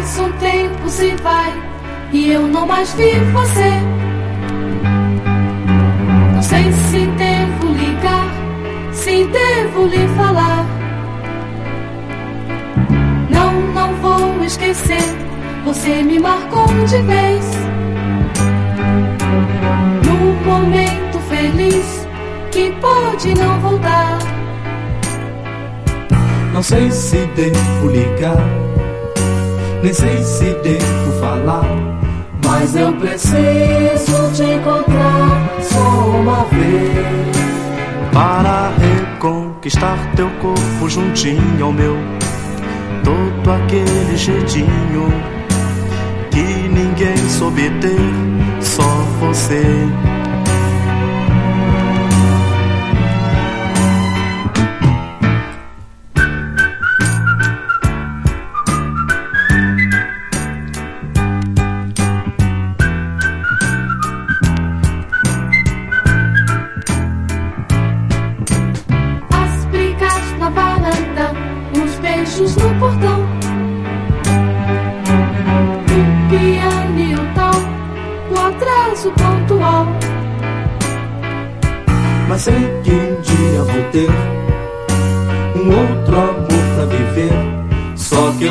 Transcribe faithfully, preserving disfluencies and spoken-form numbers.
Mas um tempo se vai e eu não mais vi você. Não sei se devo ligar, se devo lhe falar. Não, não vou esquecer, você me marcou de vez. Num momento feliz que pode não voltar. Não sei se devo ligar, nem sei se devo falar, mas eu preciso te encontrar só uma vez. Para reconquistar teu corpo juntinho ao meu, todo aquele jeitinho que ninguém soube ter, só você. No portão, o piano e o tal, o atraso pontual. Mas sei que um dia vou ter um outro amor pra viver. Só que